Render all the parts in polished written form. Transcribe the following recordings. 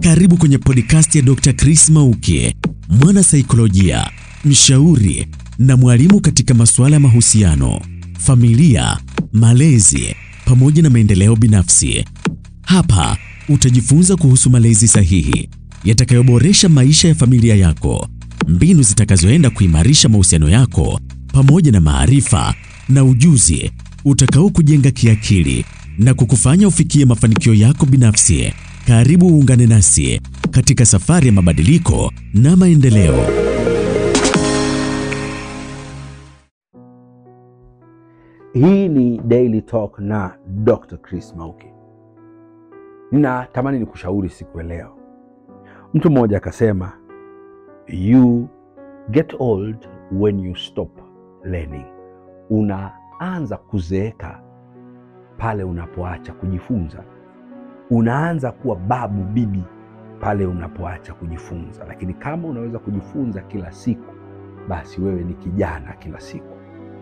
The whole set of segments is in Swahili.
Karibu kwenye podcast ya Dr. Chris Mauki, mwana saikolojia, mshauri na mwalimu katika masuala ya mahusiano, familia, malezi pamoja na maendeleo binafsi. Hapa utajifunza kuhusu malezi sahihi yatakayoboresha maisha ya familia yako, mbinu zitakazoenda kuimarisha mahusiano yako pamoja na maarifa na ujuzi utakao kujenga kiakili na kukufanya ufikie mafanikio yako binafsi. Karibu uungane nasi katika safari ya mabadiliko na maendeleo. Hii ni Daily Talk na Dr. Chris Mauki. Ninatamani nikushauri siku ya leo. Mtu mmoja akasema, you get old when you stop learning. Unaanza kuzeeka pale unapoacha kujifunza. Unaanza kuwa babu bibi pale unapoacha kujifunza. Lakini kama unaweza kujifunza kila siku, basi wewe ni kijana kila siku.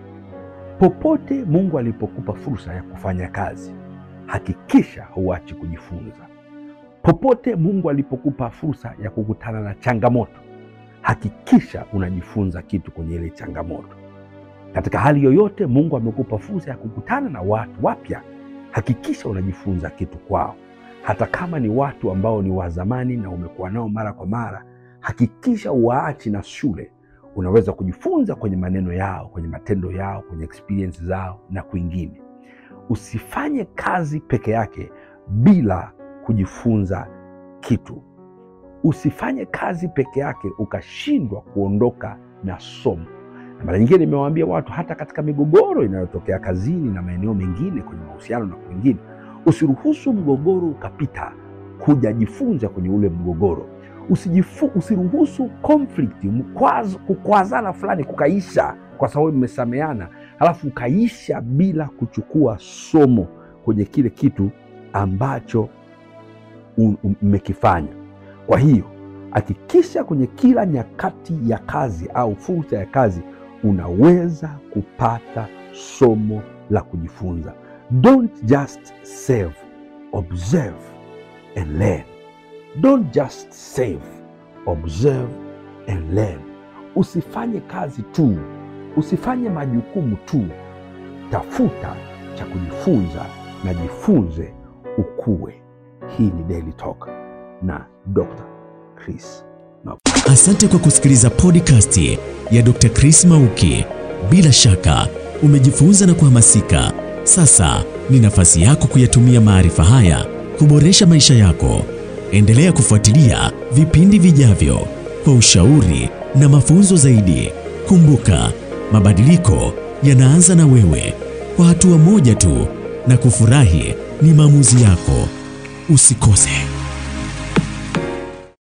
Popote Mungu alipokupa fursa ya kufanya kazi, hakikisha huachi kujifunza. Popote Mungu alipokupa fursa ya kukutana na changamoto, hakikisha unajifunza kitu kwenye ile changamoto. Katika hali yoyote Mungu amekupa fursa ya kukutana na watu wapya, hakikisha unajifunza kitu kwao. Hata kama ni watu ambao ni wa zamani na umekuwa nao mara kwa mara, hakikisha uwaachi na shule. Unaweza kujifunza kwenye maneno yao, kwenye matendo yao, kwenye experience zao na kwingine. Usifanye kazi peke yake bila kujifunza kitu. Usifanye kazi peke yake ukashindwa kuondoka na somo. Na mara nyingine nimewaambia watu, hata katika migogoro inayotokea kazini na maeneo mengine kwenye mahusiano na kwingine, usiruhusu mgogoro ukapita kujajifunza kwenye ule mgogoro. Usiruhusu conflict, kukwazana fulani kukaisha kwa sababu mmesameana, halafu ukaisha bila kuchukua somo kwenye kile kitu ambacho mmekifanya. Kwa hiyo hakikisha kwenye kila nyakati ya kazi au fursa ya kazi unaweza kupata somo la kujifunza. Don't just save, observe and learn. Don't just save, observe and learn. Usifanye kazi tu, usifanye majukumu tu. Tafuta cha kujifunza na jifunze ukue. Hii ni Daily Talk na Dr. Chris Mauki. Asante kwa kusikiliza podcast ya Dr. Chris Mauki. Bila shaka umejifunza na kuhamasika. Sasa ni nafasi yako kuyatumia maarifa haya kuboresha maisha yako. Endelea kufuatilia vipindi vijavyo kwa ushauri na mafunzo zaidi. Kumbuka, mabadiliko yanaanza na wewe, kwa hatua moja tu, na kufurahi ni maamuzi yako. Usikose.